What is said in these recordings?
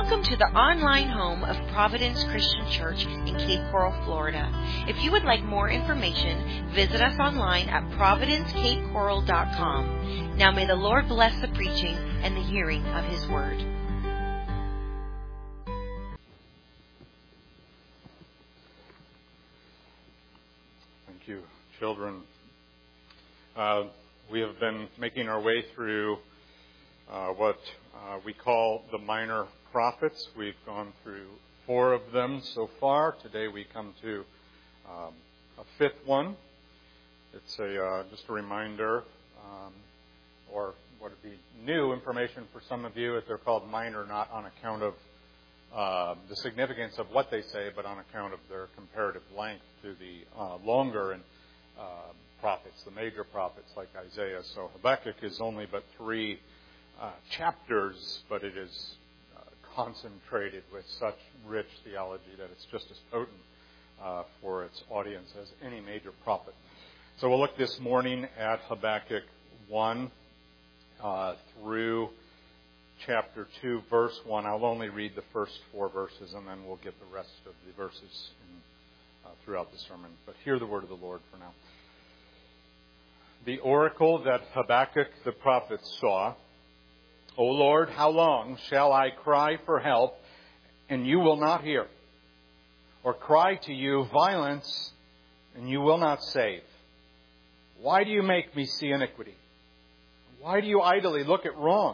Welcome to the online home of Providence Christian Church in Cape Coral, Florida. If you would like more information, visit us online at providencecapecoral.com. Now may the Lord bless the preaching and the hearing of His Word. Thank you, children. We have been making our way through what we call the minor prophets. We've gone through 4 of them so far. Today we come to a 5th one. It's just a reminder, or what would be new information for some of you, that they're called minor not on account of the significance of what they say, but on account of their comparative length to the longer and prophets, the major prophets like Isaiah. So Habakkuk is only but 3 chapters, but it is concentrated with such rich theology that it's just as potent for its audience as any major prophet. So we'll look this morning at Habakkuk 1 through chapter 2, verse 1. I'll only read the first 4 verses, and then we'll get the rest of the verses throughout the sermon. But hear the word of the Lord for now. The oracle that Habakkuk the prophet saw: O Lord, how long shall I cry for help, and you will not hear? Or cry to you violence, and you will not save? Why do you make me see iniquity? Why do you idly look at wrong?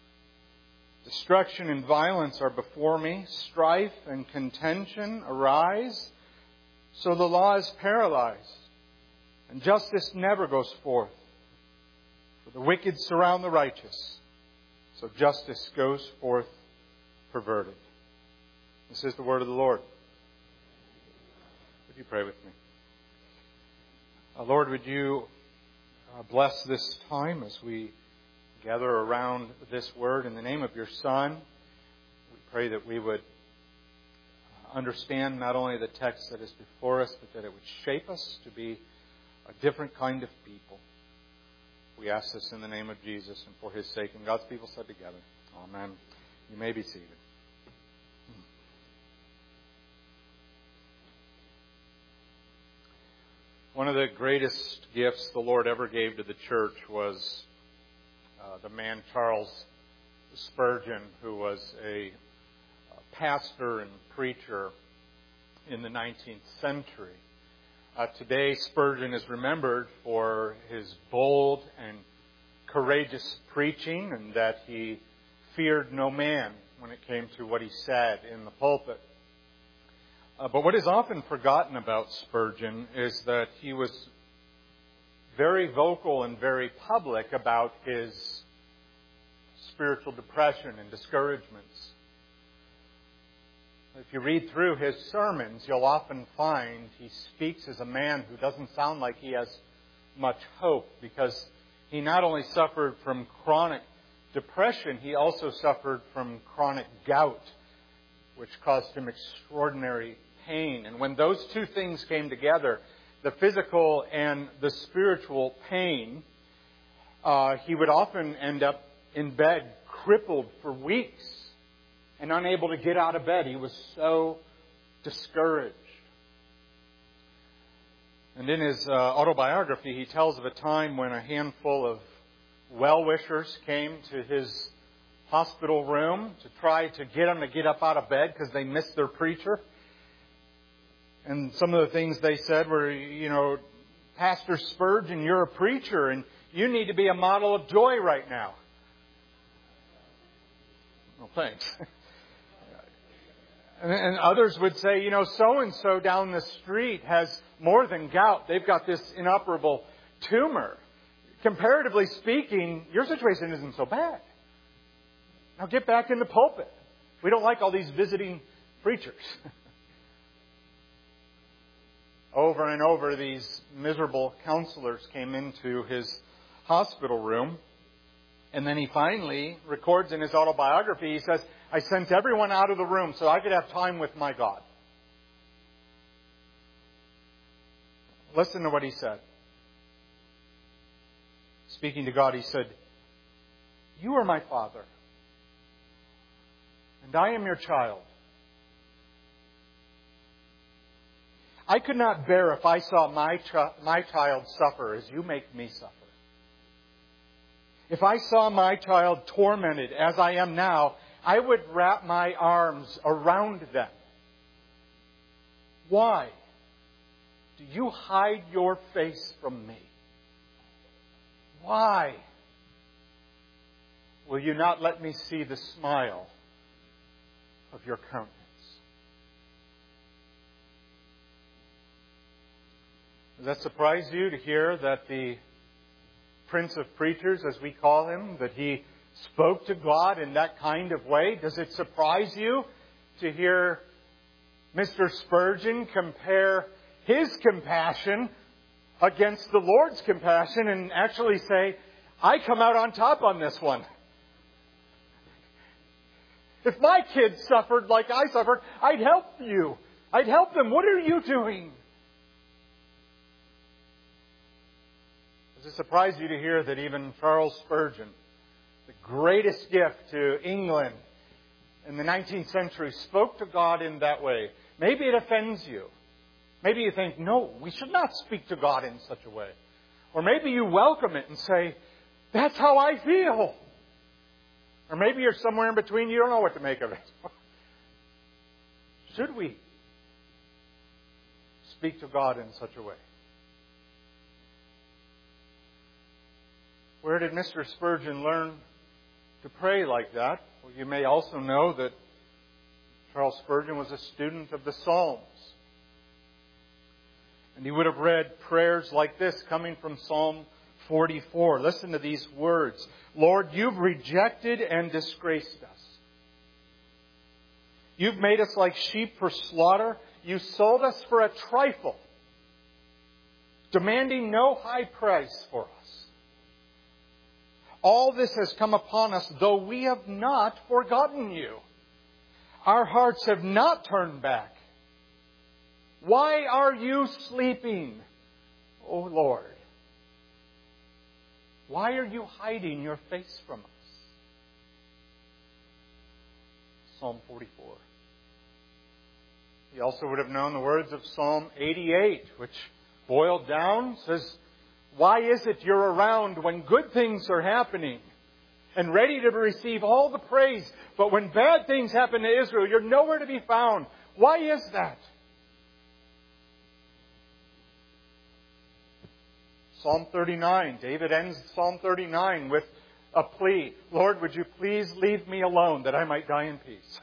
Destruction and violence are before me. Strife and contention arise. So the law is paralyzed, and justice never goes forth. For the wicked surround the righteous, so justice goes forth perverted. This is the word of the Lord. Would you pray with me? Lord, would you bless this time as we gather around this word in the name of your Son. We pray that we would understand not only the text that is before us, but that it would shape us to be a different kind of people. We ask this in the name of Jesus and for His sake. And God's people said together, Amen. You may be seated. One of the greatest gifts the Lord ever gave to the church was the man Charles Spurgeon, who was a pastor and preacher in the 19th century. Today, Spurgeon is remembered for his bold and courageous preaching, and that he feared no man when it came to what he said in the pulpit. But what is often forgotten about Spurgeon is that he was very vocal and very public about his spiritual depression and discouragements. If you read through his sermons, you'll often find he speaks as a man who doesn't sound like he has much hope, because he not only suffered from chronic depression, he also suffered from chronic gout, which caused him extraordinary pain. And when those two things came together, the physical and the spiritual pain, he would often end up in bed crippled for weeks and unable to get out of bed. He was so discouraged. And in his autobiography, he tells of a time when a handful of well-wishers came to his hospital room to try to get him to get up out of bed because they missed their preacher. And some of the things they said were, Pastor Spurgeon, you're a preacher and you need to be a model of joy right now. Well, thanks. And others would say, so-and-so down the street has more than gout. They've got this inoperable tumor. Comparatively speaking, your situation isn't so bad. Now get back in the pulpit. We don't like all these visiting preachers. Over and over, these miserable counselors came into his hospital room. And then he finally records in his autobiography, he says, I sent everyone out of the room so I could have time with my God. Listen to what he said. Speaking to God, he said, You are my Father, and I am your child. I could not bear if I saw my child suffer as you make me suffer. If I saw my child tormented as I am now, I would wrap my arms around them. Why do you hide your face from me? Why will you not let me see the smile of your countenance? Does that surprise you to hear that the Prince of Preachers, as we call him, that he spoke to God in that kind of way? Does it surprise you to hear Mr. Spurgeon compare his compassion against the Lord's compassion and actually say, I come out on top on this one? If my kids suffered like I suffered, I'd help you. I'd help them. What are you doing? Does it surprise you to hear that even Charles Spurgeon, the greatest gift to England in the 19th century, spoke to God in that way? Maybe it offends you. Maybe you think, no, we should not speak to God in such a way. Or maybe you welcome it and say, that's how I feel. Or maybe you're somewhere in between, you don't know what to make of it. Should we speak to God in such a way? Where did Mr. Spurgeon learn to pray like that? Well, you may also know that Charles Spurgeon was a student of the Psalms. And he would have read prayers like this coming from Psalm 44. Listen to these words. Lord, you've rejected and disgraced us. You've made us like sheep for slaughter. You sold us for a trifle, demanding no high price for us. All this has come upon us, though we have not forgotten you. Our hearts have not turned back. Why are you sleeping, O Lord? Why are you hiding your face from us? Psalm 44. He also would have known the words of Psalm 88, which boiled down says, why is it you're around when good things are happening and ready to receive all the praise, but when bad things happen to Israel, you're nowhere to be found? Why is that? Psalm 39. David ends Psalm 39 with a plea. Lord, would you please leave me alone that I might die in peace?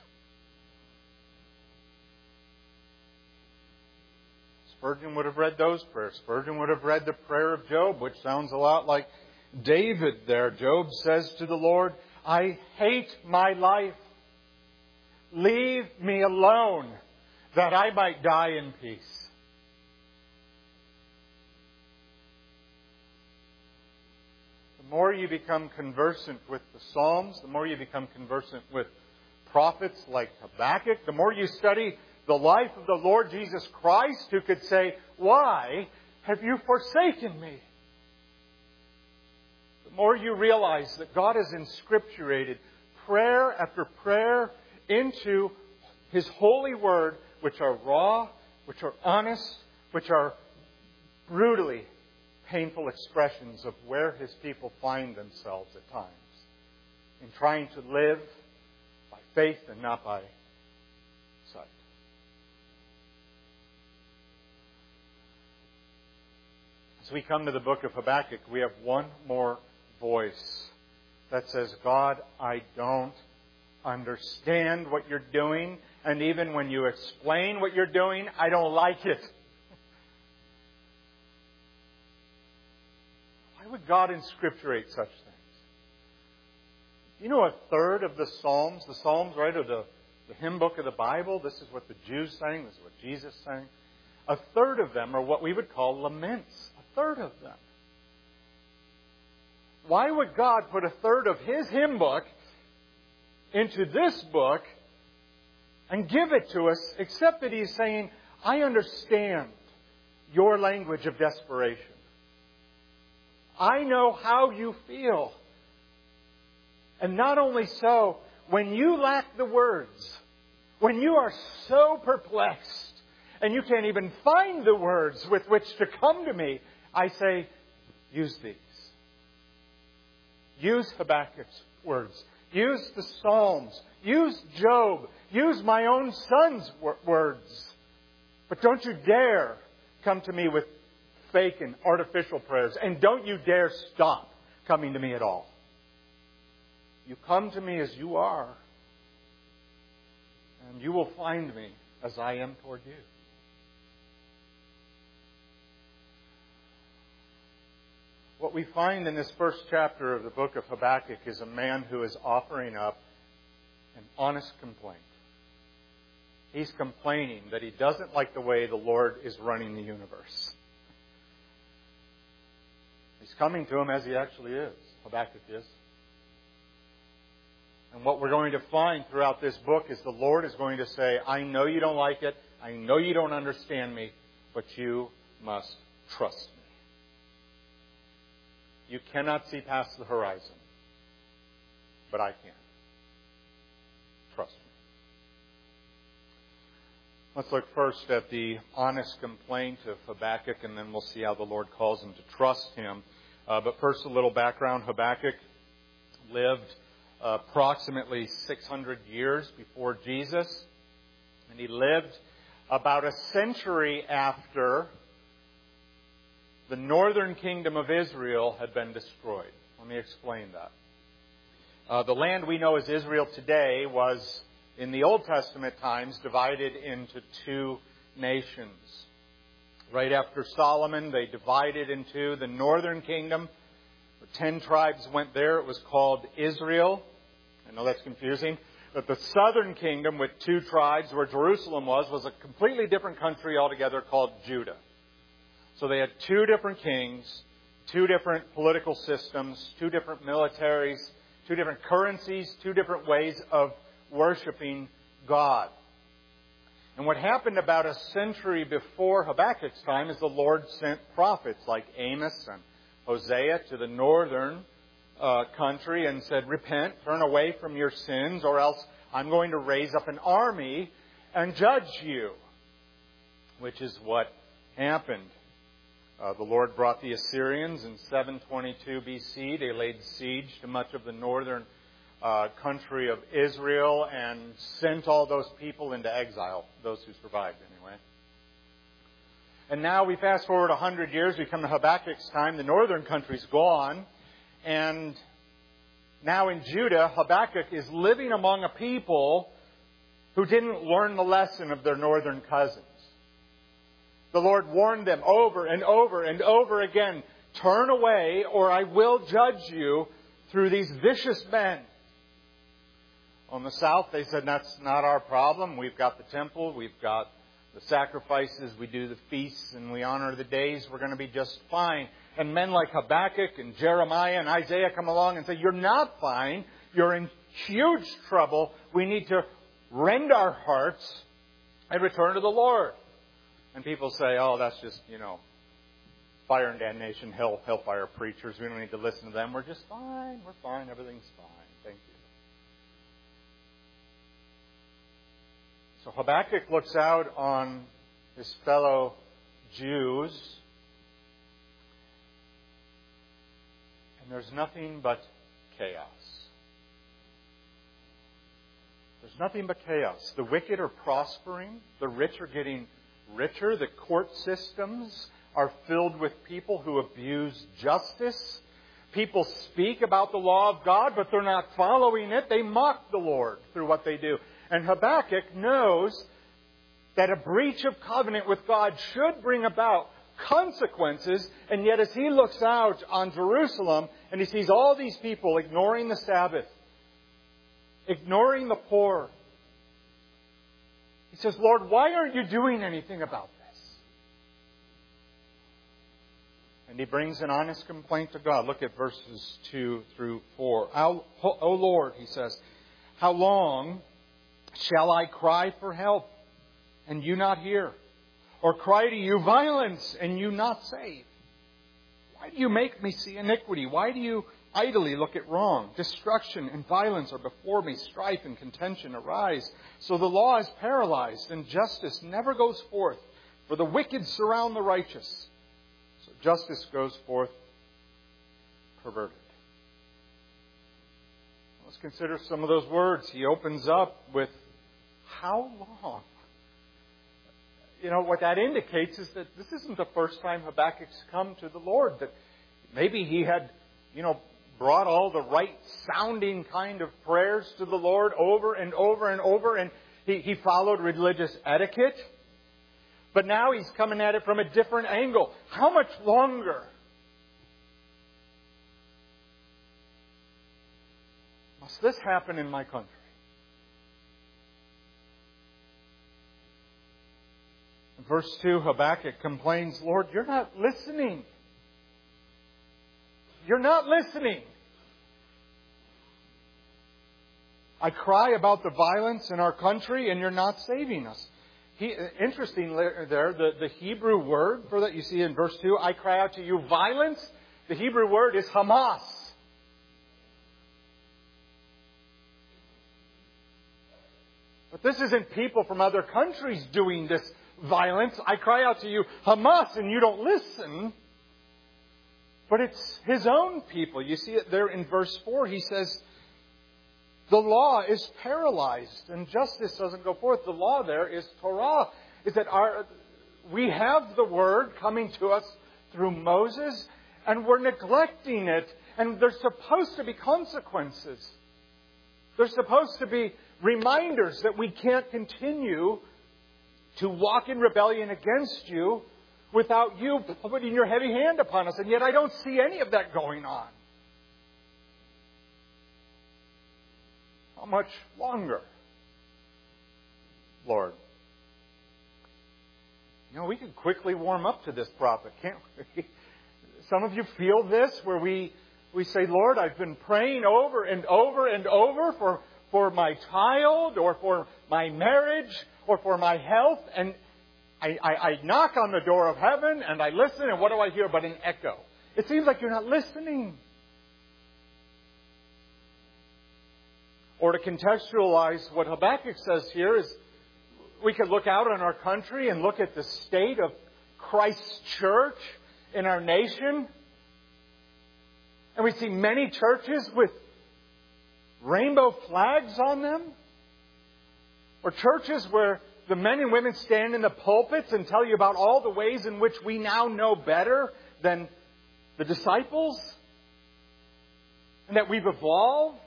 Spurgeon would have read those prayers. Spurgeon would have read the prayer of Job, which sounds a lot like David there. Job says to the Lord, I hate my life. Leave me alone that I might die in peace. The more you become conversant with the Psalms, the more you become conversant with prophets like Habakkuk, the more you study the life of the Lord Jesus Christ, who could say, why have you forsaken me? The more you realize that God has inscripturated prayer after prayer into His holy word, which are raw, which are honest, which are brutally painful expressions of where His people find themselves at times in trying to live by faith and not by sight. As we come to the book of Habakkuk, we have one more voice that says, God, I don't understand what you're doing, and even when you explain what you're doing, I don't like it. Why would God inscripturate such things? You know, a third of the Psalms, right, or the hymn book of the Bible, this is what the Jews sang, this is what Jesus sang. A third of them are what we would call laments. A third of them. Why would God put a third of His hymn book into this book and give it to us, except that He's saying, I understand your language of desperation. I know how you feel. And not only so, when you lack the words, when you are so perplexed and you can't even find the words with which to come to me, I say, use these. Use Habakkuk's words. Use the Psalms. Use Job. Use my own son's words. But don't you dare come to me with fake and artificial prayers. And don't you dare stop coming to me at all. You come to me as you are. And you will find me as I am toward you. What we find in this first chapter of the book of Habakkuk is a man who is offering up an honest complaint. He's complaining that he doesn't like the way the Lord is running the universe. He's coming to him as he actually is. Habakkuk is. And what we're going to find throughout this book is the Lord is going to say, I know you don't like it. I know you don't understand me. But you must trust me. You cannot see past the horizon. But I can. Trust me. Let's look first at the honest complaint of Habakkuk, and then we'll see how the Lord calls him to trust him. But first, a little background. Habakkuk lived approximately 600 years before Jesus. And he lived about a century after the northern kingdom of Israel had been destroyed. Let me explain that. The land we know as Israel today was, in the Old Testament times, divided into two nations. Right after Solomon, they divided into the northern kingdom. 10 tribes went there. It was called Israel. I know that's confusing. But the southern kingdom with 2 tribes, where Jerusalem was a completely different country altogether called Judah. So they had 2 different kings, 2 different political systems, 2 different militaries, 2 different currencies, 2 different ways of worshiping God. And what happened about a century before Habakkuk's time is the Lord sent prophets like Amos and Hosea to the northern country and said, repent, turn away from your sins, or else I'm going to raise up an army and judge you. Which is what happened. The Lord brought the Assyrians in 722 BC. They laid siege to much of the northern country of Israel and sent all those people into exile, those who survived anyway. And now we fast forward 100 years, we come to Habakkuk's time, the northern country's gone, and now in Judah, Habakkuk is living among a people who didn't learn the lesson of their northern cousins. The Lord warned them over and over and over again, turn away or I will judge you through these vicious men. On the south, they said, that's not our problem. We've got the temple. We've got the sacrifices. We do the feasts and we honor the days. We're going to be just fine. And men like Habakkuk and Jeremiah and Isaiah come along and say, you're not fine. You're in huge trouble. We need to rend our hearts and return to the Lord. And people say, oh, that's just, fire and damnation, hellfire preachers. We don't need to listen to them. We're just fine. We're fine. Everything's fine. Thank you. So Habakkuk looks out on his fellow Jews, and there's nothing but chaos. There's nothing but chaos. The wicked are prospering. The rich are getting richer. The court systems are filled with people who abuse justice. People speak about the law of God, but they're not following it. They mock the Lord through what they do. And Habakkuk knows that a breach of covenant with God should bring about consequences. And yet as he looks out on Jerusalem and he sees all these people ignoring the Sabbath, ignoring the poor, he says, Lord, why aren't you doing anything about this? And he brings an honest complaint to God. Look at verses 2 through 4. O Lord, he says, how long shall I cry for help and you not hear? Or cry to you violence and you not save? Why do you make me see iniquity? Why do you idly look at wrong. Destruction and violence are before me. Strife and contention arise. So the law is paralyzed, and justice never goes forth. For the wicked surround the righteous. So justice goes forth perverted. Let's consider some of those words. He opens up with, how long? You know, what that indicates is that this isn't the first time Habakkuk's come to the Lord. That maybe he had, brought all the right sounding kind of prayers to the Lord over and over and over, and he followed religious etiquette. But now he's coming at it from a different angle. How much longer? Must this happen in my country? In verse 2, Habakkuk complains, Lord, you're not listening. You're not listening. I cry about the violence in our country, and you're not saving us. Interesting there, the Hebrew word for that you see in verse 2, I cry out to you violence. The Hebrew word is Hamas. But this isn't people from other countries doing this violence. I cry out to you Hamas, and you don't listen. But it's His own people. You see it there in verse 4. He says, the law is paralyzed and justice doesn't go forth. The law there is Torah. Is that we have the Word coming to us through Moses, and we're neglecting it. And there's supposed to be consequences. There's supposed to be reminders that we can't continue to walk in rebellion against you without you putting your heavy hand upon us. And yet I don't see any of that going on. How much longer, Lord? We can quickly warm up to this prophet, can't we? Some of you feel this, where we say, Lord, I've been praying over and over and over for my child, or for my marriage, or for my health, and I knock on the door of heaven, and I listen, and what do I hear but an echo? It seems like you're not listening. Or to contextualize what Habakkuk says here is, we could look out on our country and look at the state of Christ's church in our nation. And we see many churches with rainbow flags on them. Or churches where the men and women stand in the pulpits and tell you about all the ways in which we now know better than the disciples. And that we've evolved.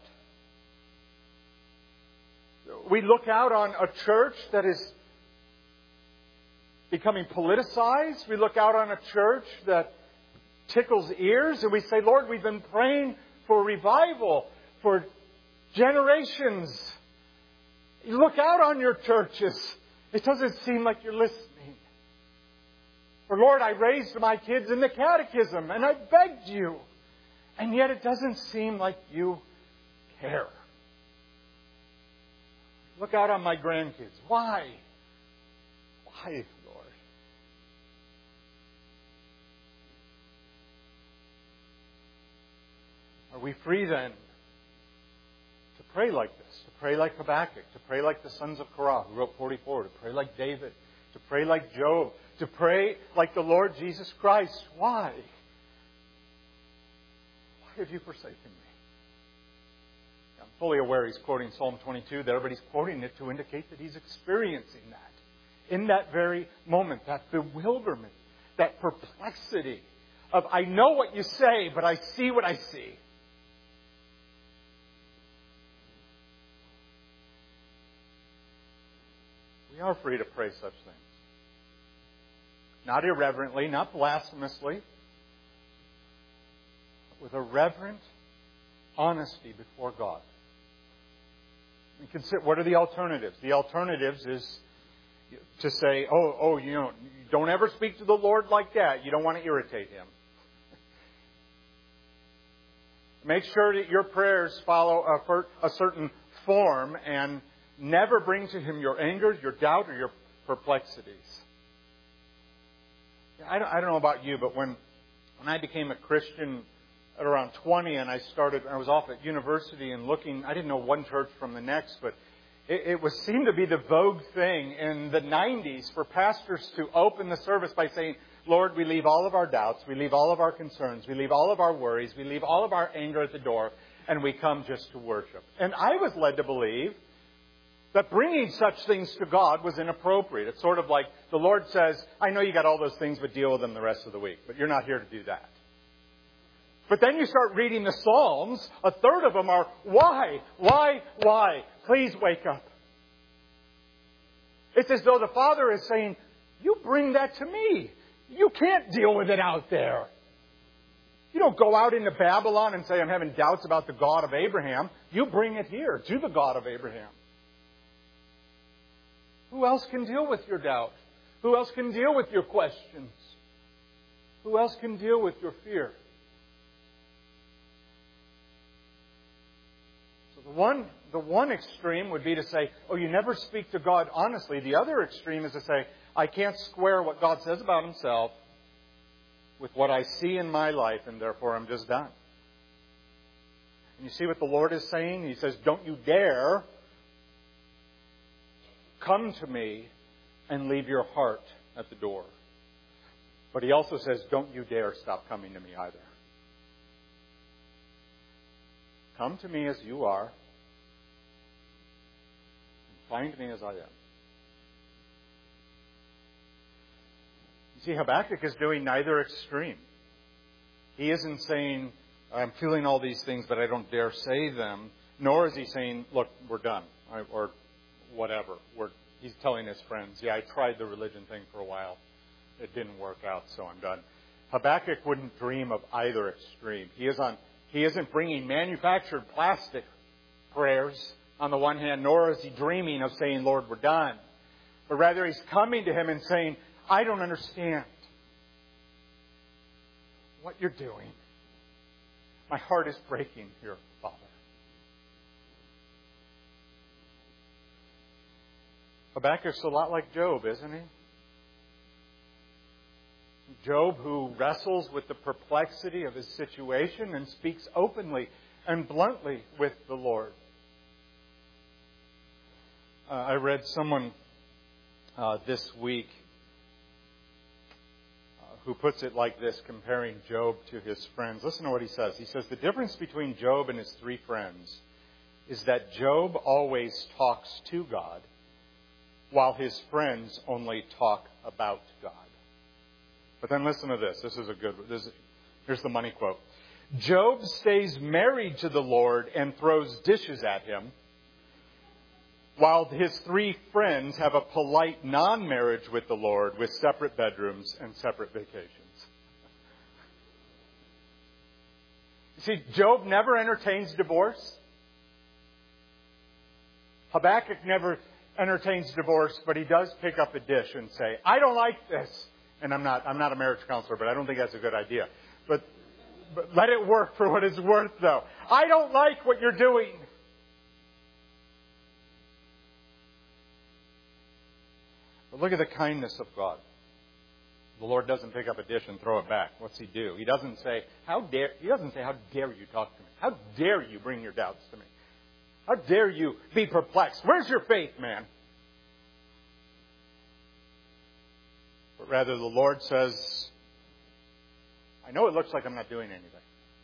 We look out on a church that is becoming politicized. We look out on a church that tickles ears. And we say, Lord, we've been praying for revival for generations. You look out on your churches. It doesn't seem like you're listening. Or, Lord, I raised my kids in the catechism and I begged you. And yet it doesn't seem like you care. Look out on my grandkids. Why? Why, Lord? Are we free then to pray like this? To pray like Habakkuk? To pray like the sons of Korah who wrote 44? To pray like David? To pray like Job? To pray like the Lord Jesus Christ? Why? Why have you forsaken me? I'm fully aware he's quoting Psalm 22 there, but he's quoting it to indicate that he's experiencing that. In that very moment, that bewilderment, that perplexity of, I know what you say, but I see what I see. We are free to pray such things. Not irreverently, not blasphemously, but with a reverent honesty before God. And consider, what are the alternatives? The alternatives is to say, don't ever speak to the Lord like that. You don't want to irritate Him. Make sure that your prayers follow a certain form and never bring to Him your anger, your doubt, or your perplexities. I don't know about you, but when I became a Christian at around 20, and I was off at university and looking. I didn't know one church from the next, but it seemed to be the vogue thing in the 90s for pastors to open the service by saying, Lord, we leave all of our doubts, we leave all of our concerns, we leave all of our worries, we leave all of our anger at the door, and we come just to worship. And I was led to believe that bringing such things to God was inappropriate. It's sort of like the Lord says, I know you got all those things, but deal with them the rest of the week. But you're not here to do that. But then you start reading the Psalms, a third of them are, why? Please wake up. It's as though the Father is saying, you bring that to me. You can't deal with it out there. You don't go out into Babylon and say, I'm having doubts about the God of Abraham. You bring it here to the God of Abraham. Who else can deal with your doubt? Who else can deal with your questions? Who else can deal with your fear? So the one extreme would be to say, oh, you never speak to God honestly. The other extreme is to say, I can't square what God says about Himself with what I see in my life, and therefore I'm just done. And you see what the Lord is saying? He says, don't you dare come to me and leave your heart at the door. But He also says, don't you dare stop coming to me either. Come to me as you are, and find me as I am. You see, Habakkuk is doing neither extreme. He isn't saying, I'm feeling all these things, but I don't dare say them. Nor is he saying, look, we're done. Or whatever. He's telling his friends, yeah, I tried the religion thing for a while. It didn't work out, so I'm done. Habakkuk wouldn't dream of either extreme. He isn't bringing manufactured plastic prayers on the one hand, nor is he dreaming of saying, Lord, we're done. But rather he's coming to Him and saying, I don't understand what you're doing. My heart is breaking here, Father. Habakkuk's a lot like Job, isn't he? Job, who wrestles with the perplexity of his situation and speaks openly and bluntly with the Lord. I read someone this week who puts it like this, comparing Job to his friends. Listen to what he says. He says, the difference between Job and his three friends is that Job always talks to God, while his friends only talk about God. But then listen to this. This is a good one. Here's the money quote. Job stays married to the Lord and throws dishes at Him, while his three friends have a polite non-marriage with the Lord with separate bedrooms and separate vacations. You see, Job never entertains divorce. Habakkuk never entertains divorce, but he does pick up a dish and say, I don't like this. And I'm not a marriage counselor, but I don't think that's a good idea. But let it work for what it's worth, though. I don't like what you're doing. But look at the kindness of God. The Lord doesn't pick up a dish and throw it back. What's He do? He doesn't say, how dare you talk to me? How dare you bring your doubts to me? How dare you be perplexed? Where's your faith, man? But rather the Lord says, I know it looks like I'm not doing anything.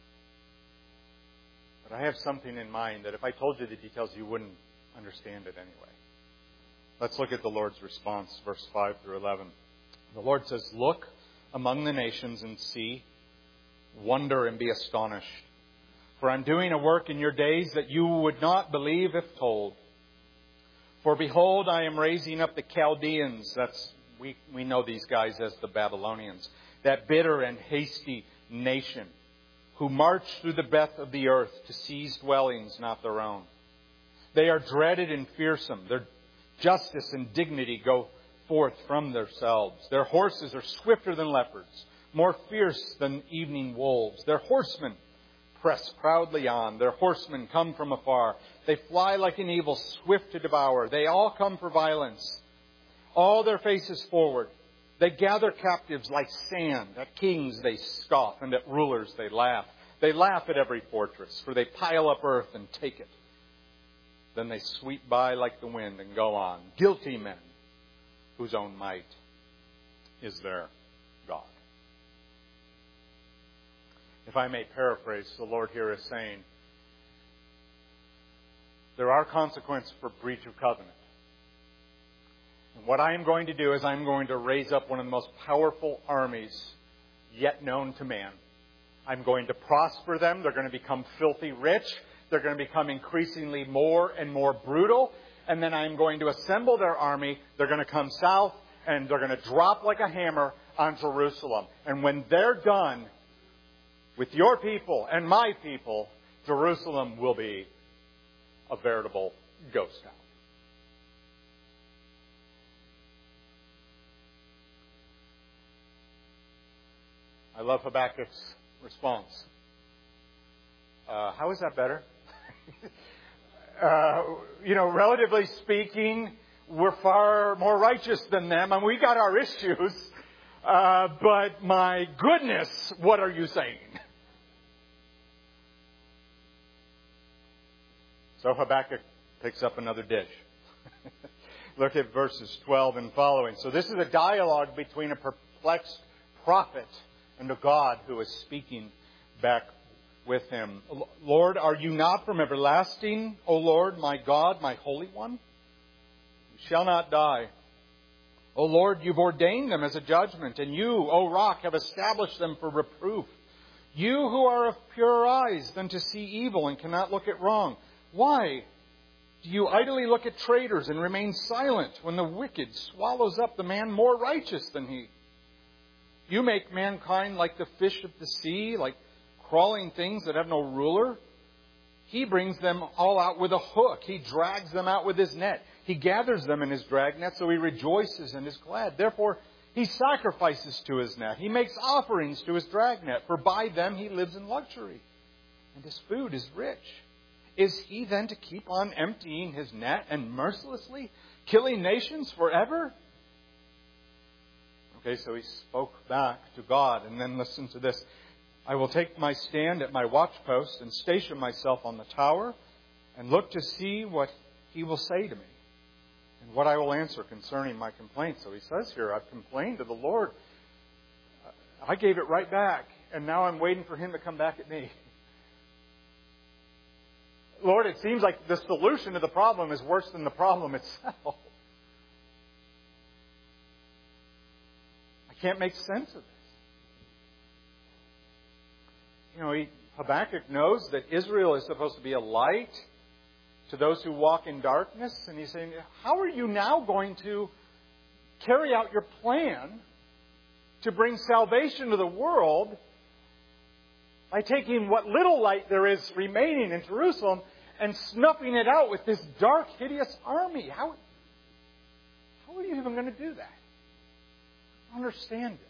But I have something in mind that if I told you the details, you wouldn't understand it anyway. Let's look at the Lord's response, verse 5 through 11. The Lord says, look among the nations and see, wonder and be astonished. For I'm doing a work in your days that you would not believe if told. For behold, I am raising up the Chaldeans. We know these guys as the Babylonians. That bitter and hasty nation who march through the breadth of the earth to seize dwellings not their own. They are dreaded and fearsome. Their justice and dignity go forth from themselves. Their horses are swifter than leopards, more fierce than evening wolves. Their horsemen press proudly on. Their horsemen come from afar. They fly like an eagle, swift to devour. They all come for violence. All their faces forward. They gather captives like sand. At kings they scoff, and at rulers they laugh. They laugh at every fortress, for they pile up earth and take it. Then they sweep by like the wind and go on. Guilty men, whose own might is their God. If I may paraphrase, the Lord here is saying, there are consequences for breach of covenant. And what I am going to do is I'm going to raise up one of the most powerful armies yet known to man. I'm going to prosper them. They're going to become filthy rich. They're going to become increasingly more and more brutal. And then I'm going to assemble their army. They're going to come south and they're going to drop like a hammer on Jerusalem. And when they're done with your people and my people, Jerusalem will be a veritable ghost town. I love Habakkuk's response. How is that better? Relatively speaking, we're far more righteous than them, and we got our issues. But my goodness, what are you saying? So Habakkuk picks up another dish. Look at verses 12 and following. So this is a dialogue between a perplexed prophet and a God who is speaking back with him. Lord, are you not from everlasting, O Lord, my God, my Holy One? You shall not die. O Lord, you've ordained them as a judgment, and you, O Rock, have established them for reproof. You who are of purer eyes than to see evil and cannot look at wrong. Why do you idly look at traitors and remain silent when the wicked swallows up the man more righteous than he? You make mankind like the fish of the sea, like crawling things that have no ruler. He brings them all out with a hook. He drags them out with his net. He gathers them in his dragnet, so he rejoices and is glad. Therefore, he sacrifices to his net. He makes offerings to his dragnet, for by them he lives in luxury, and his food is rich. Is he then to keep on emptying his net and mercilessly killing nations forever? Okay, so he spoke back to God, and then listen to this. I will take my stand at my watchpost and station myself on the tower and look to see what he will say to me and what I will answer concerning my complaint. So he says here, I've complained to the Lord. I gave it right back, and now I'm waiting for him to come back at me. Lord, it seems like the solution to the problem is worse than the problem itself. I can't make sense of this. Habakkuk knows that Israel is supposed to be a light to those who walk in darkness. And he's saying, how are you now going to carry out your plan to bring salvation to the world by taking what little light there is remaining in Jerusalem and snuffing it out with this dark, hideous army? How are you even going to do that? I don't understand that.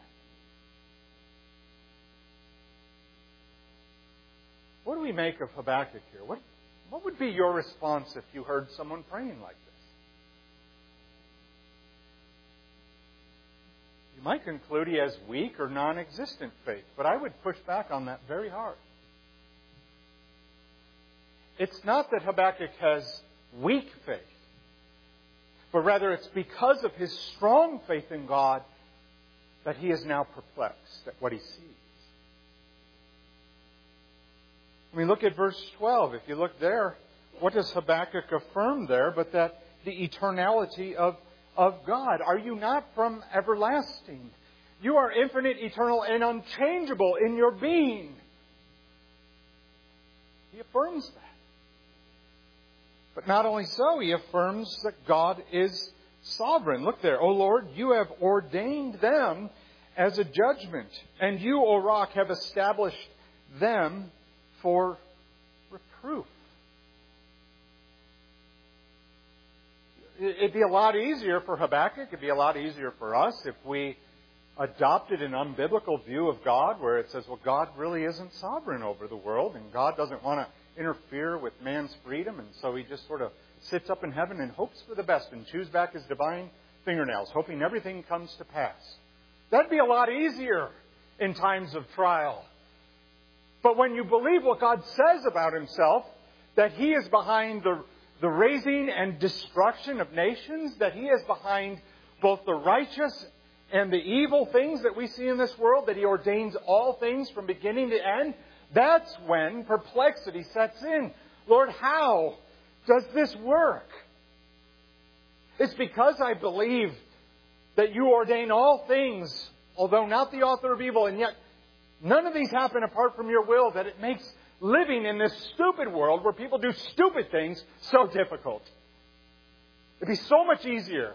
What do we make of Habakkuk here? What would be your response if you heard someone praying like this? You might conclude he has weak or non-existent faith, but I would push back on that very hard. It's not that Habakkuk has weak faith, but rather it's because of his strong faith in God that he is now perplexed at what he sees. Look at verse 12. If you look there, what does Habakkuk affirm there but that the eternality of God? Are you not from everlasting? You are infinite, eternal, and unchangeable in your being. He affirms that. But not only so, he affirms that God is sovereign. Look there. O Lord, you have ordained them as a judgment, and you, O Rock, have established them for reproof. It'd be a lot easier for Habakkuk, it'd be a lot easier for us if we adopted an unbiblical view of God where it says, well, God really isn't sovereign over the world and God doesn't want to interfere with man's freedom, and so he just sort of sits up in heaven and hopes for the best and chews back his divine fingernails, hoping everything comes to pass. That'd be a lot easier in times of trial. But when you believe what God says about Himself, that He is behind the raising and destruction of nations, that He is behind both the righteous and the evil things that we see in this world, that He ordains all things from beginning to end, that's when perplexity sets in. Lord, how does this work? It's because I believe that You ordain all things, although not the author of evil, and yet none of these happen apart from Your will, that it makes living in this stupid world where people do stupid things so difficult. It'd be so much easier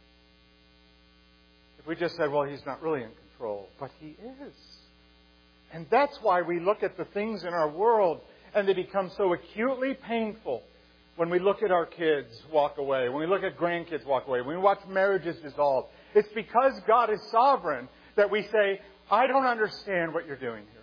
if we just said, well, He's not really in control. But He is. And that's why we look at the things in our world and they become so acutely painful when we look at our kids walk away, when we look at grandkids walk away, when we watch marriages dissolve. It's because God is sovereign that we say, I don't understand what You're doing here.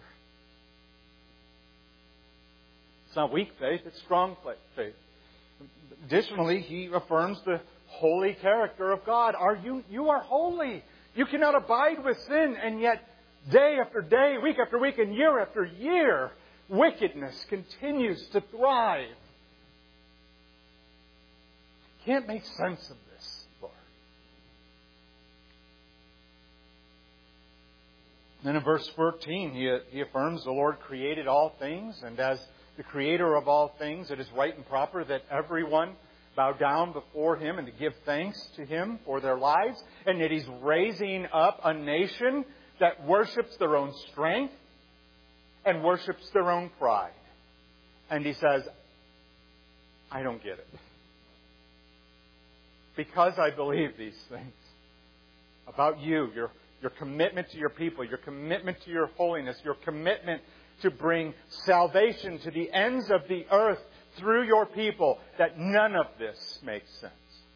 It's not weak faith, it's strong faith. Additionally, He affirms the holy character of God. You are holy. You cannot abide with sin, and yet day after day, week after week, and year after year, wickedness continues to thrive. Can't make sense of this, Lord. Then in verse 14, he affirms the Lord created all things, and as the Creator of all things, it is right and proper that everyone bow down before Him and to give thanks to Him for their lives, and that He's raising up a nation that worships their own strength and worships their own pride. And He says, I don't get it. Because I believe these things about You, your commitment to Your people, your commitment to Your holiness, your commitment to bring salvation to the ends of the earth through Your people, that none of this makes sense.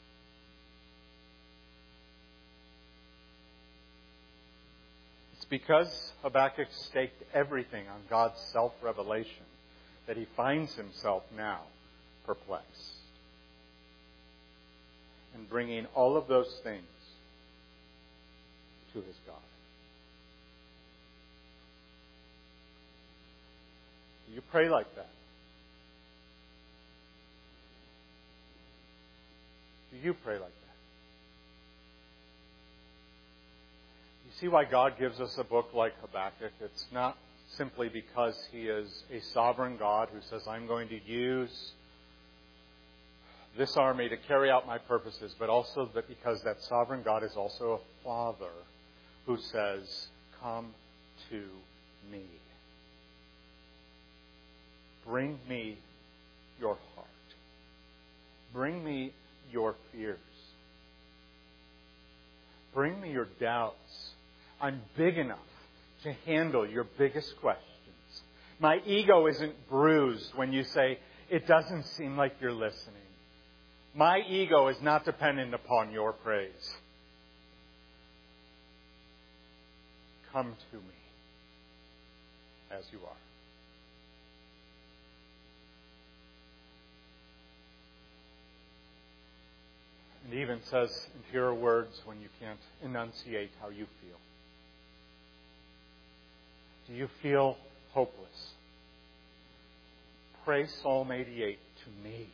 It's because Habakkuk staked everything on God's self-revelation that he finds himself now perplexed. And bringing all of those things to his God. Do you pray like that? Do you pray like that? You see why God gives us a book like Habakkuk? It's not simply because He is a sovereign God who says, I'm going to use this army to carry out my purposes, but also that because that sovereign God is also a Father who says, come to me. Bring me your heart. Bring me your fears. Bring me your doubts. I'm big enough to handle your biggest questions. My ego isn't bruised when you say, it doesn't seem like you're listening. My ego is not dependent upon your praise. Come to me as you are. And he even says in pure words when you can't enunciate how you feel. Do you feel hopeless? Pray Psalm 88 to me.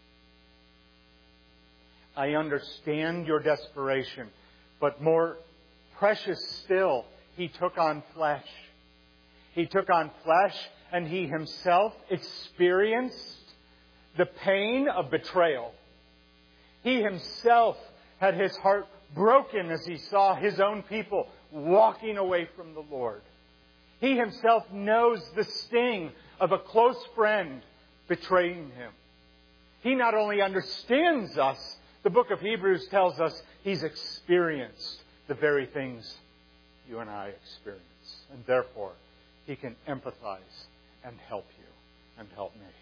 I understand your desperation, but more precious still, He took on flesh. He took on flesh and He Himself experienced the pain of betrayal. He Himself had His heart broken as He saw His own people walking away from the Lord. He Himself knows the sting of a close friend betraying Him. He not only understands us, the book of Hebrews tells us He's experienced the very things you and I experience. And therefore, He can empathize and help you and help me.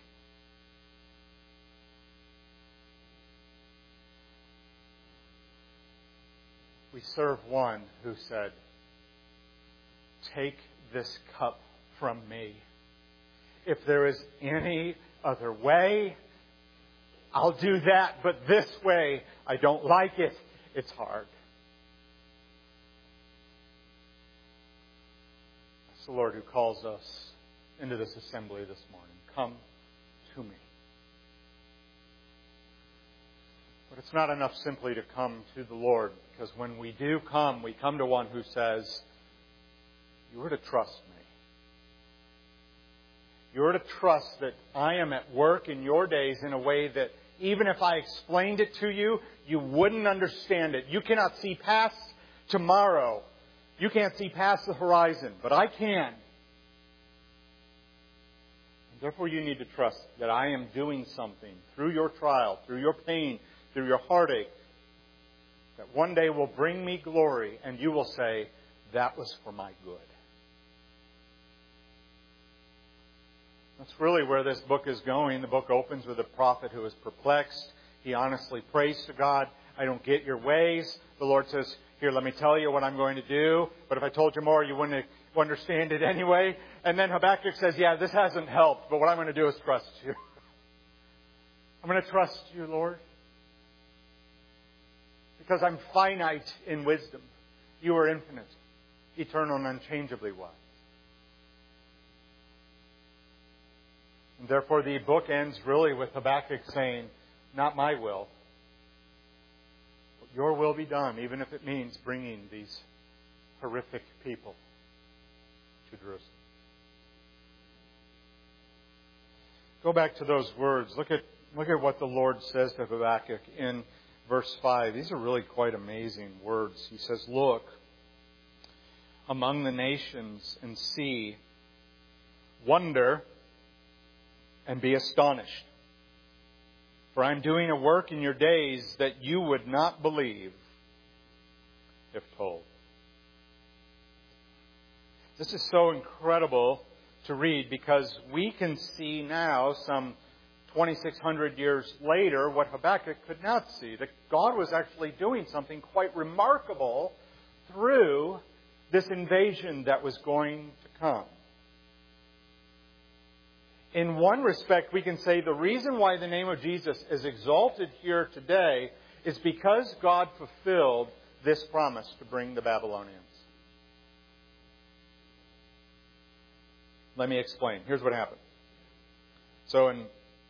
We serve one who said, take this cup from me. If there is any other way, I'll do that, but this way, I don't like it. It's hard. It's the Lord who calls us into this assembly this morning. Come to me. But it's not enough simply to come to the Lord, because when we do come, we come to one who says, you are to trust me. You are to trust that I am at work in your days in a way that even if I explained it to you, you wouldn't understand it. You cannot see past tomorrow. You can't see past the horizon, but I can. And therefore, you need to trust that I am doing something through your trial, through your pain, through your heartache, that one day will bring me glory, and you will say, that was for my good. That's really where this book is going. The book opens with a prophet who is perplexed. He honestly prays to God, I don't get your ways. The Lord says, here, let me tell you what I'm going to do. But if I told you more, you wouldn't understand it anyway. And then Habakkuk says, yeah, this hasn't helped, but what I'm going to do is trust you. I'm going to trust you, Lord. Because I'm finite in wisdom. You are infinite, eternal, and unchangeably wise. And therefore, the book ends really with Habakkuk saying, not my will, but your will be done, even if it means bringing these horrific people to Jerusalem. Go back to those words. Look at what the Lord says to Habakkuk in verse 5. These are really quite amazing words. He says, look among the nations and see, wonder, and be astonished. For I am doing a work in your days that you would not believe if told. This is so incredible to read because we can see now, some 2,600 years later, what Habakkuk could not see. That God was actually doing something quite remarkable through this invasion that was going to come. In one respect, we can say the reason why the name of Jesus is exalted here today is because God fulfilled this promise to bring the Babylonians. Let me explain. Here's what happened. So in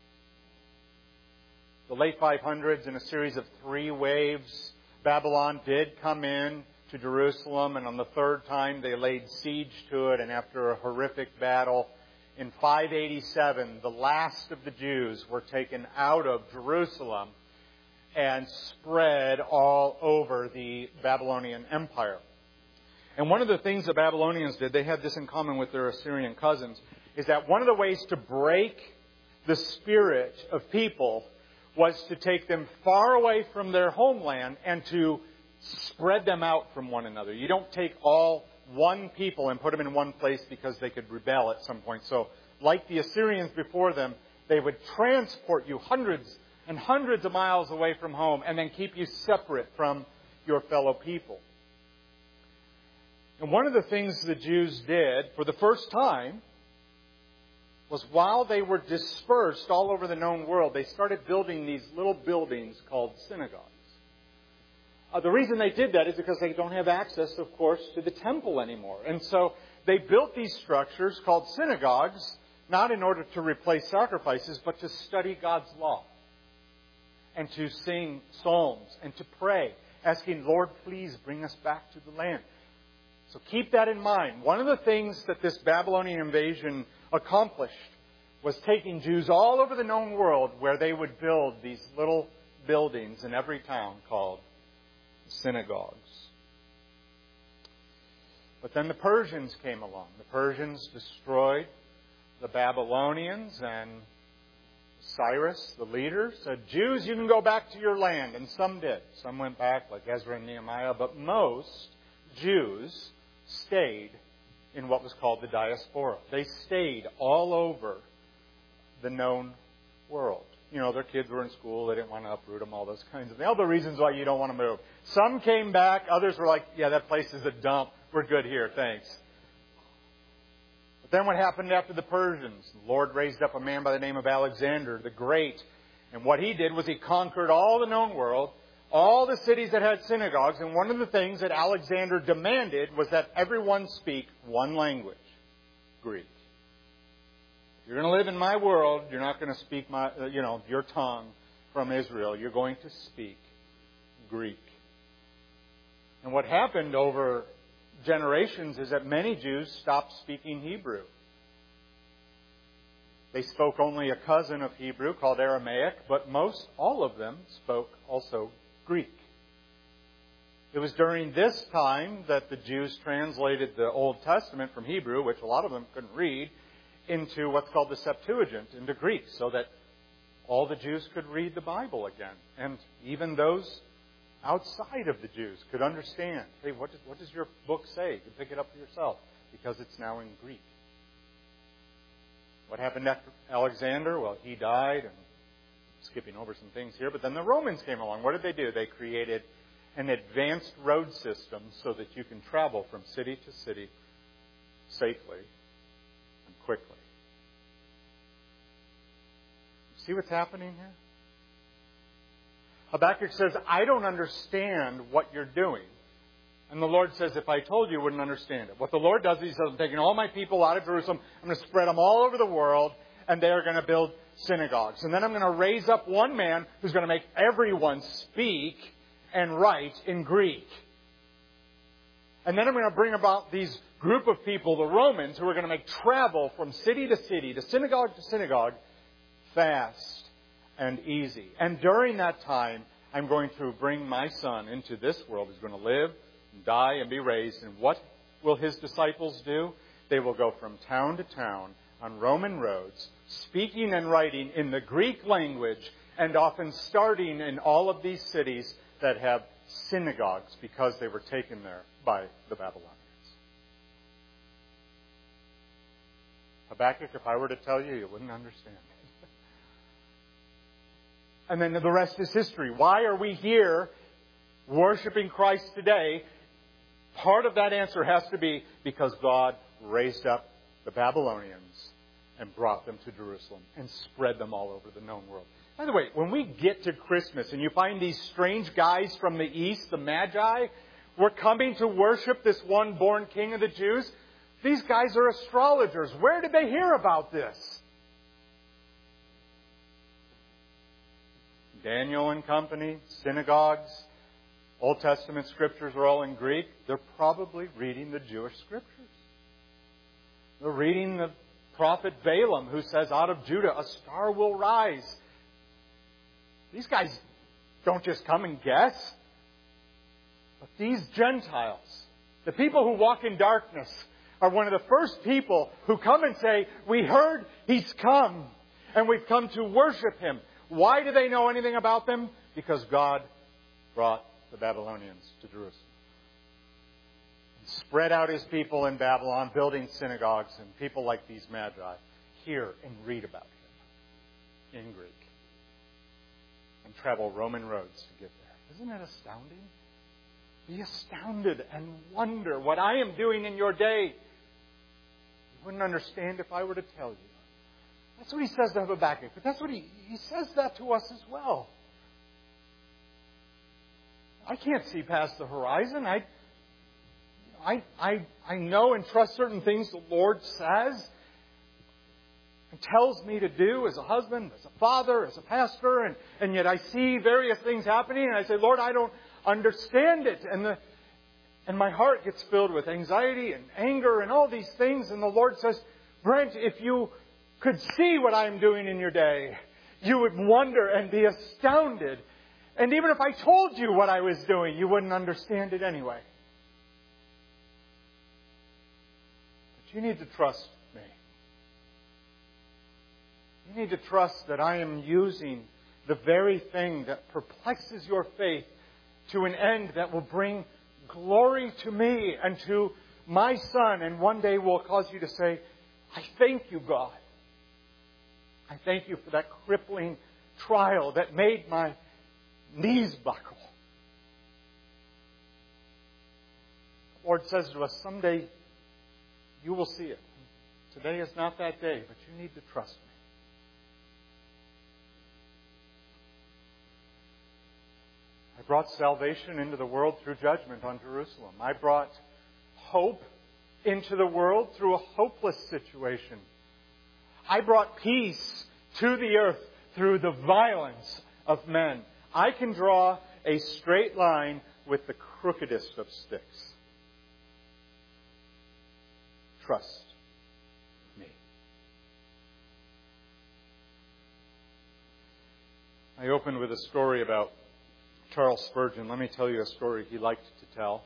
the late 500s, in a series of 3 waves, Babylon did come in to Jerusalem, and on the 3rd time they laid siege to it, and after a horrific battle, in 587, the last of the Jews were taken out of Jerusalem and spread all over the Babylonian Empire. And one of the things the Babylonians did, they had this in common with their Assyrian cousins, is that one of the ways to break the spirit of people was to take them far away from their homeland and to spread them out from one another. You don't take all one people and put them in one place because they could rebel at some point. So, like the Assyrians before them, they would transport you hundreds and hundreds of miles away from home and then keep you separate from your fellow people. And one of the things the Jews did for the first time was while they were dispersed all over the known world, they started building these little buildings called synagogues. The reason they did that is because they don't have access, of course, to the temple anymore. And so they built these structures called synagogues, not in order to replace sacrifices, but to study God's law and to sing psalms and to pray, asking, Lord, please bring us back to the land. So keep that in mind. One of the things that this Babylonian invasion accomplished was taking Jews all over the known world where they would build these little buildings in every town called synagogues. But then the Persians came along. The Persians destroyed the Babylonians, and Cyrus, the leader, said, Jews, you can go back to your land. And some did. Some went back, like Ezra and Nehemiah, but most Jews stayed in what was called the diaspora. They stayed all over the known world. You know, their kids were in school. They didn't want to uproot them, all those kinds of things. All the reasons why you don't want to move. Some came back. Others were like, yeah, that place is a dump. We're good here. Thanks. But then what happened after the Persians? The Lord raised up a man by the name of Alexander the Great. And what he did was he conquered all the known world, all the cities that had synagogues. And one of the things that Alexander demanded was that everyone speak one language, Greek. you're going to live in my world. You're not going to speak your tongue from Israel. You're going to speak Greek. And what happened over generations is that many Jews stopped speaking Hebrew. They spoke only a cousin of Hebrew called Aramaic, but all of them spoke also Greek. It was during this time that the Jews translated the Old Testament from Hebrew, which a lot of them couldn't read, into what's called the Septuagint, into Greek, so that all the Jews could read the Bible again. And even those outside of the Jews could understand, hey, what does your book say? You can pick it up for yourself, because it's now in Greek. What happened after Alexander? Well, he died, and skipping over some things here, but then the Romans came along. What did they do? They created an advanced road system so that you can travel from city to city safely and quickly. See what's happening here? Habakkuk says, I don't understand what you're doing. And the Lord says, if I told you, you wouldn't understand it. What the Lord does is He says, I'm taking all my people out of Jerusalem. I'm going to spread them all over the world. And they are going to build synagogues. And then I'm going to raise up one man who's going to make everyone speak and write in Greek. And then I'm going to bring about these group of people, the Romans, who are going to make travel from city to city, to synagogue, fast and easy. And during that time, I'm going to bring my Son into this world. He's going to live, die, and be raised. And what will His disciples do? They will go from town to town on Roman roads, speaking and writing in the Greek language, and often starting in all of these cities that have synagogues because they were taken there by the Babylonians. Habakkuk, if I were to tell you, you wouldn't understand. And then the rest is history. Why are we here worshiping Christ today? Part of that answer has to be because God raised up the Babylonians and brought them to Jerusalem and spread them all over the known world. By the way, when we get to Christmas and you find these strange guys from the east, the Magi, we're coming to worship this one born King of the Jews. These guys are astrologers. Where did they hear about this? Daniel and company, synagogues, Old Testament scriptures are all in Greek. They're probably reading the Jewish scriptures. They're reading the prophet Balaam, who says, out of Judah a star will rise. These guys don't just come and guess. But these Gentiles, the people who walk in darkness, are one of the first people who come and say, we heard He's come, and we've come to worship Him. Why do they know anything about them? Because God brought the Babylonians to Jerusalem. And spread out His people in Babylon, building synagogues, and people like these Magi hear and read about Him in Greek. And travel Roman roads to get there. Isn't that astounding? Be astounded and wonder what I am doing in your day. You wouldn't understand if I were to tell you. That's what he says to Habakkuk. But that's what he says that to us as well. I can't see past the horizon. I know and trust certain things the Lord says and tells me to do as a husband, as a father, as a pastor, and yet I see various things happening and I say, Lord, I don't understand it. And my heart gets filled with anxiety and anger and all these things. And the Lord says, Brent, if you could see what I am doing in your day, you would wonder and be astounded. And even if I told you what I was doing, you wouldn't understand it anyway. But you need to trust me. You need to trust that I am using the very thing that perplexes your faith to an end that will bring glory to me and to my Son, and one day will cause you to say, I thank you, God. I thank you for that crippling trial that made my knees buckle. The Lord says to us, someday you will see it. Today is not that day, but you need to trust me. I brought salvation into the world through judgment on Jerusalem. I brought hope into the world through a hopeless situation. I brought peace to the earth through the violence of men. I can draw a straight line with the crookedest of sticks. Trust me. I opened with a story about Charles Spurgeon. Let me tell you a story he liked to tell.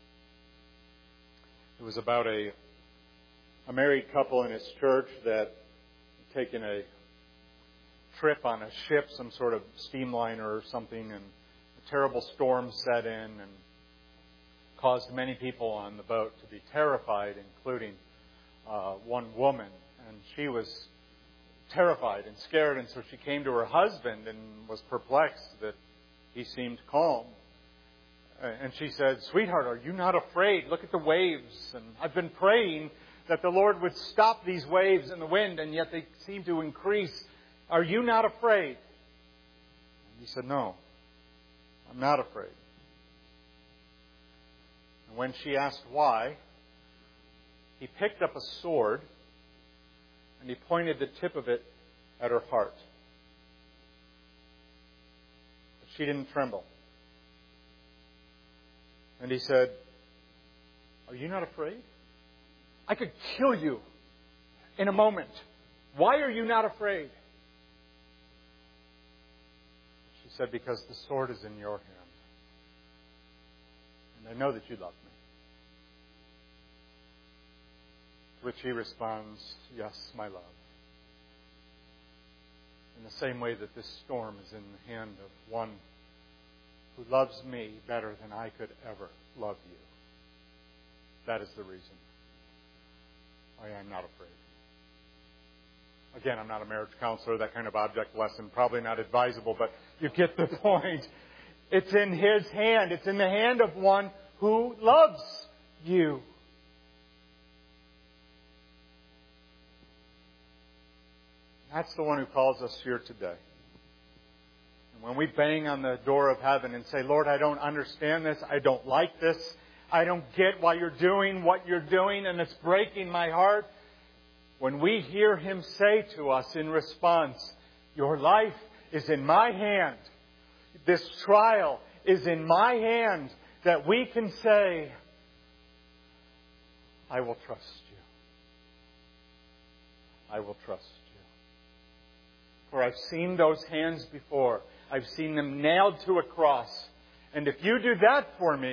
It was about a married couple in his church that had taken a trip on a ship, some sort of steamliner or something, and a terrible storm set in and caused many people on the boat to be terrified, including one woman. And she was terrified and scared, and so she came to her husband and was perplexed that he seemed calm. And she said, "Sweetheart, are you not afraid? Look at the waves. And I've been praying that the Lord would stop these waves and the wind, and yet they seem to increase. Are you not afraid?" And he said, "No, I'm not afraid." And when she asked why, he picked up a sword and he pointed the tip of it at her heart. But she didn't tremble. And he said, "Are you not afraid? I could kill you in a moment. Why are you not afraid?" She said, "Because the sword is in your hand. And I know that you love me." To which he responds, "Yes, my love. In the same way that this storm is in the hand of one who loves me better than I could ever love you. That is the reason I am not afraid." Again, I'm not a marriage counselor, that kind of object lesson, probably not advisable, but you get the point. It's in His hand. It's in the hand of one who loves you. That's the one who calls us here today. And when we bang on the door of heaven and say, "Lord, I don't understand this. I don't like this. I don't get why you're doing what you're doing, and it's breaking my heart." When we hear Him say to us in response, "Your life is in my hand. This trial is in my hand," that we can say, "I will trust you. I will trust you. For I've seen those hands before. I've seen them nailed to a cross. And if you do that for me,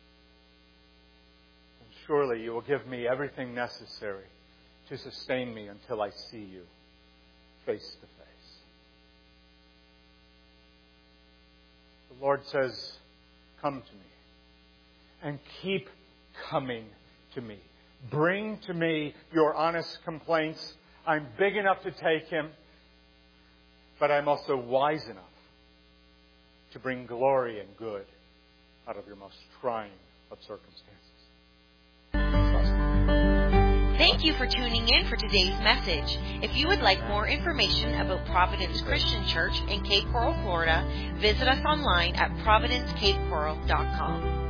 then surely you will give me everything necessary to sustain me until I see you face to face." The Lord says, "Come to me and keep coming to me. Bring to me your honest complaints. I'm big enough to take him, but I'm also wise enough to bring glory and good out of your most trying of circumstances." Thank you for tuning in for today's message. If you would like more information about Providence Christian Church in Cape Coral, Florida, visit us online at providencecapecoral.com.